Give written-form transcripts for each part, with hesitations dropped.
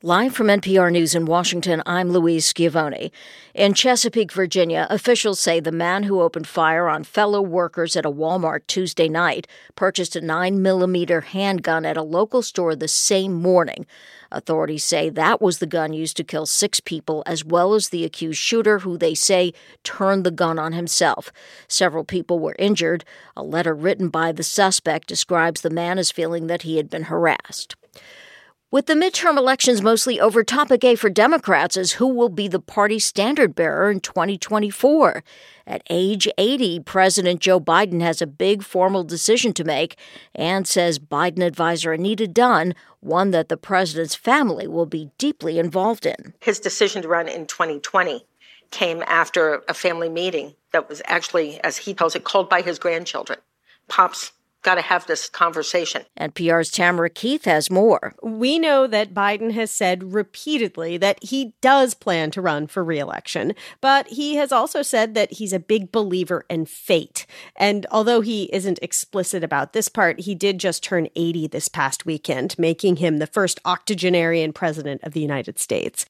Live from NPR News in Washington, I'm Louise Schiavone. In Chesapeake, Virginia, officials say the man who opened fire on fellow workers at a Walmart Tuesday night purchased a 9mm handgun at a local store the same morning. Authorities say that was the gun used to kill 6 people, as well as the accused shooter, who they say turned the gun on himself. Several people were injured. A letter written by the suspect describes the man as feeling that he had been harassed. With the midterm elections mostly over, topic A for Democrats is who will be the party's standard-bearer in 2024. At age 80, President Joe Biden has a big formal decision to make and says Biden advisor Anita Dunn, one that the president's family will be deeply involved in. His decision to run in 2020 came after a family meeting that was actually, as he tells it, called by his grandchildren. Pops, got to have this conversation. NPR's Tamara Keith has more. We know that Biden has said repeatedly that he does plan to run for re-election, but he has also said that he's a big believer in fate. And although he isn't explicit about this part, he did just turn 80 this past weekend, making him the first octogenarian president of the United States.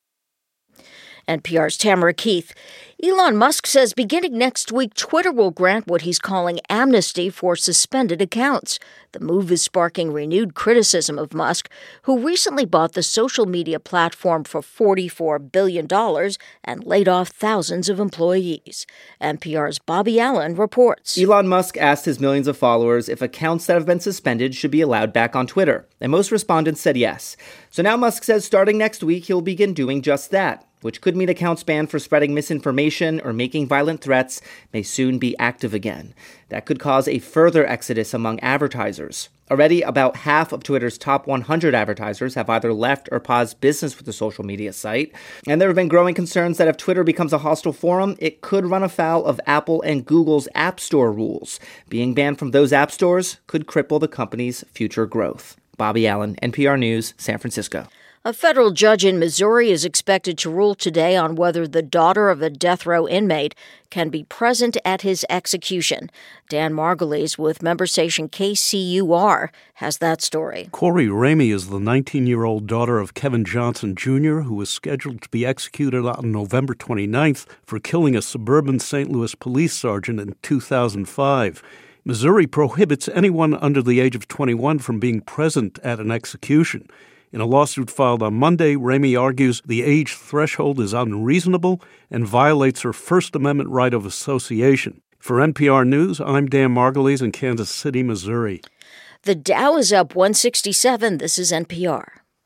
NPR's Tamara Keith. Elon Musk says beginning next week, Twitter will grant what he's calling amnesty for suspended accounts. The move is sparking renewed criticism of Musk, who recently bought the social media platform for $44 billion and laid off thousands of employees. NPR's Bobby Allen reports. Elon Musk asked his millions of followers if accounts that have been suspended should be allowed back on Twitter, and most respondents said yes. So now Musk says starting next week, he'll begin doing just that, which could mean accounts banned for spreading misinformation or making violent threats may soon be active again. That could cause a further exodus among advertisers. Already, about half of Twitter's top 100 advertisers have either left or paused business with the social media site. And there have been growing concerns that if Twitter becomes a hostile forum, it could run afoul of Apple and Google's App Store rules. Being banned from those app stores could cripple the company's future growth. Bobby Allen, NPR News, San Francisco. A federal judge in Missouri is expected to rule today on whether the daughter of a death row inmate can be present at his execution. Dan Margulies with member station KCUR has that story. Corey Ramey is the 19-year-old daughter of Kevin Johnson Jr., who was scheduled to be executed on November 29th for killing a suburban St. Louis police sergeant in 2005. Missouri prohibits anyone under the age of 21 from being present at an execution. In a lawsuit filed on Monday, Ramey argues the age threshold is unreasonable and violates her First Amendment right of association. For NPR News, I'm Dan Margulies in Kansas City, Missouri. The Dow is up 167. This is NPR.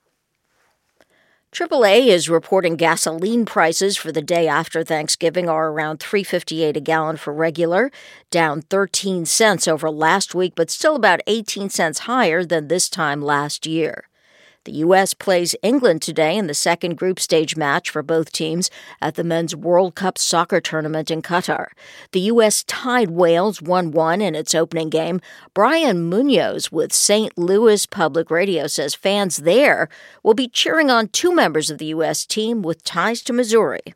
AAA is reporting gasoline prices for the day after Thanksgiving are around $3.58 a gallon for regular, down 13 cents over last week, but still about 18 cents higher than this time last year. The U.S. plays England today in the second group stage match for both teams at the Men's World Cup soccer tournament in Qatar. The U.S. tied Wales 1-1 in its opening game. Brian Munoz with St. Louis Public Radio says fans there will be cheering on 2 members of the U.S. team with ties to Missouri.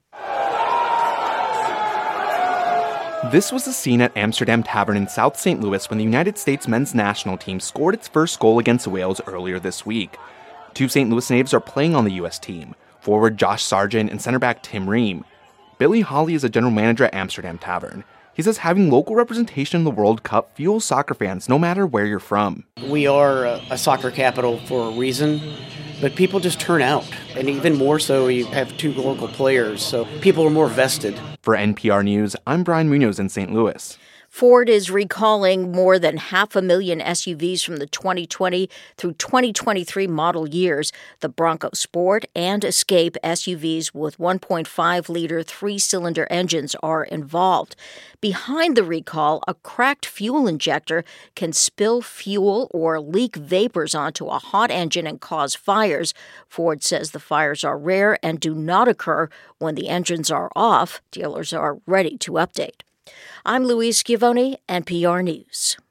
This was the scene at Amsterdam Tavern in South St. Louis when the United States men's national team scored its first goal against Wales earlier this week. 2 St. Louis natives are playing on the U.S. team, forward Josh Sargent and center back Tim Ream. Billy Holly is a general manager at Amsterdam Tavern. He says having local representation in the World Cup fuels soccer fans no matter where you're from. We are a soccer capital for a reason, but people just turn out. And even more so, you have 2 local players, so people are more vested. For NPR News, I'm Brian Munoz in St. Louis. Ford is recalling more than 500,000 SUVs from the 2020 through 2023 model years. The Bronco Sport and Escape SUVs with 1.5-liter 3-cylinder engines are involved. Behind the recall, a cracked fuel injector can spill fuel or leak vapors onto a hot engine and cause fires. Ford says the fires are rare and do not occur when the engines are off. Dealers are ready to update. I'm Louise Schiavone, NPR News.